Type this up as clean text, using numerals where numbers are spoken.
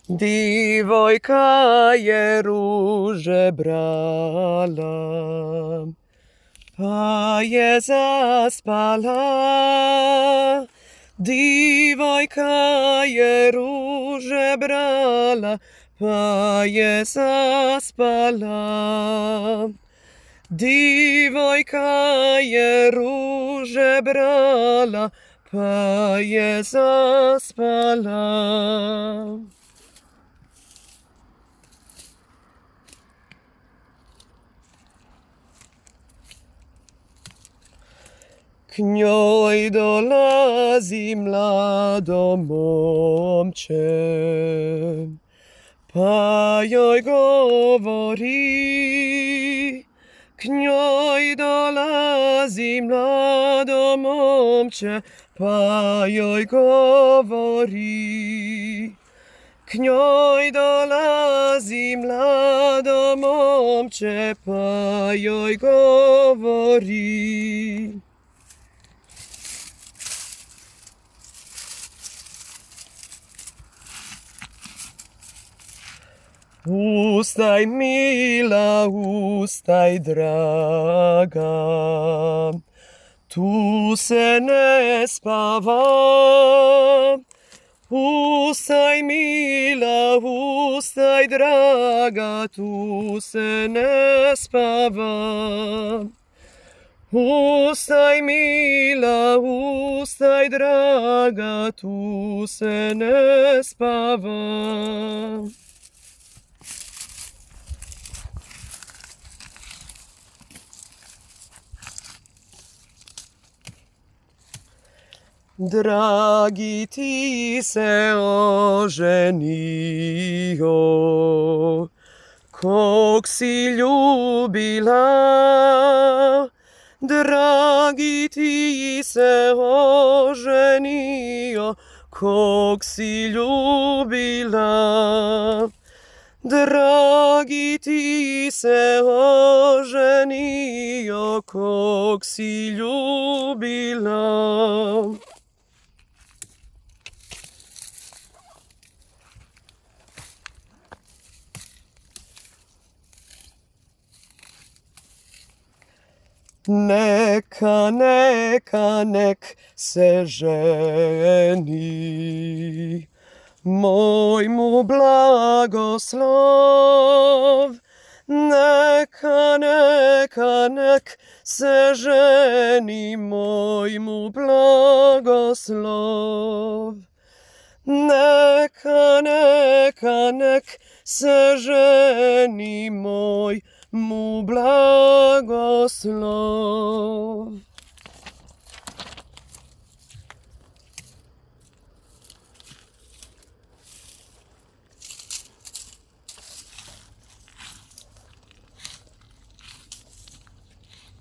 Divojka je ruže brala, pa je zaspala. Divojka je ruže brala, pa je zaspala. Divojka je ruže brala, pa je zaspala. K njoj dolazi mlado momče, pa joj govori. K njoj dolazi mlado momče, pa joj govori. K njoj dolazi mlado momče, pa joj govori. Ustaj mila, ustaj draga, tu se ne spava. Ustaj mila, ustaj draga, tu se ne spava. Ustaj mila, ustaj draga, tu se ne spava. Dragi, ti se oženio, kog si ljubila. Dragi, ti se oženio, kog si ljubila. Dragi, ti se oženio, kog si ljubila. Neka, neka, nek se ženi, moj mu blagoslov. Neka, neka, nek se ženi, moj mu blagoslov. Neka, neka, nek se ženi, moj mu blagoslov.